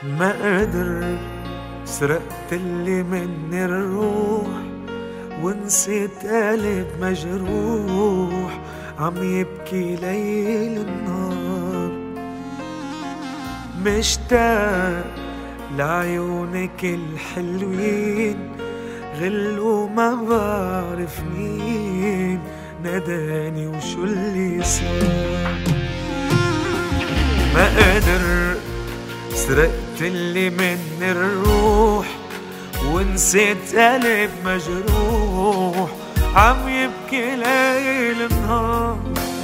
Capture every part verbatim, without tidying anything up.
ما قدر سرقت اللي مني الروح ونسيت قلب مجروح عم يبكي ليل النهار. مشتاق لعيونك الحلوين غل وما بعرف مين ناداني وشو اللي صار. ما قدر سرقت اللي مني الروح ونسيت قلب مجروح عم يبكي ليل نهار.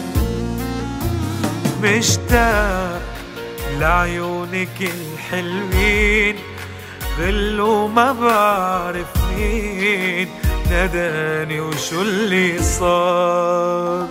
مشتاق لعيونك الحلوين غل وما بعرف مين ناداني وشو اللي صار.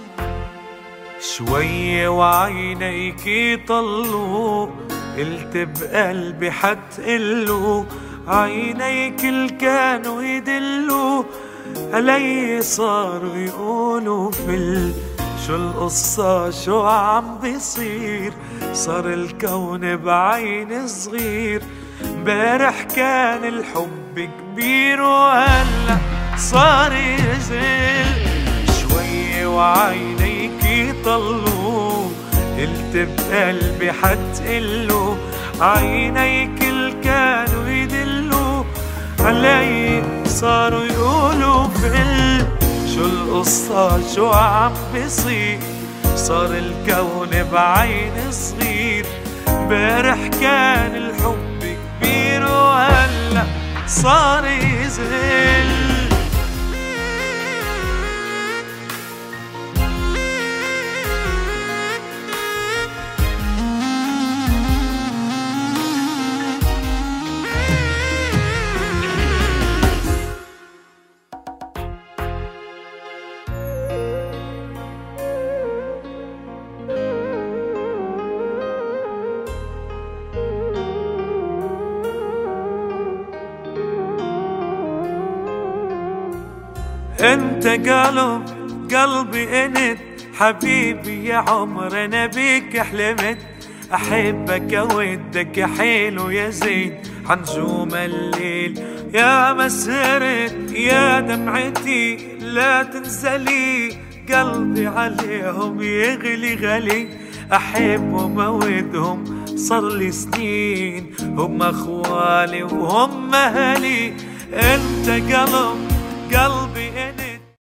شوية وعينيكي طلوا قلت بقلبي حتقلوا عينيك اللي كانوا يدلوا علي صاروا يقولوا فل شو القصة شو عم بيصير. صار الكون بعين صغير امبارح كان الحب كبير وهلا صار يزل. شوية وعينيكي طلوا قلت بقلبي حتقلوا عينيك اللي كانوا يدلوا علي صاروا يقولوا فل شو القصة شو عم بيصير. صار الكون بعين صغير امبارح كان الحب كبير وهلا صار يزل. انت قلب قلبي انت حبيبي يا عمر انا بيك حلمت احبك اودك يا حلو يا زين حنجوم الليل يا مسهرت يا دمعتي لا تنزلي قلبي عليهم يغلي غلي احبهم اودهم صار لي سنين هم اخوالي وهم اهلي. انت قلب قلبي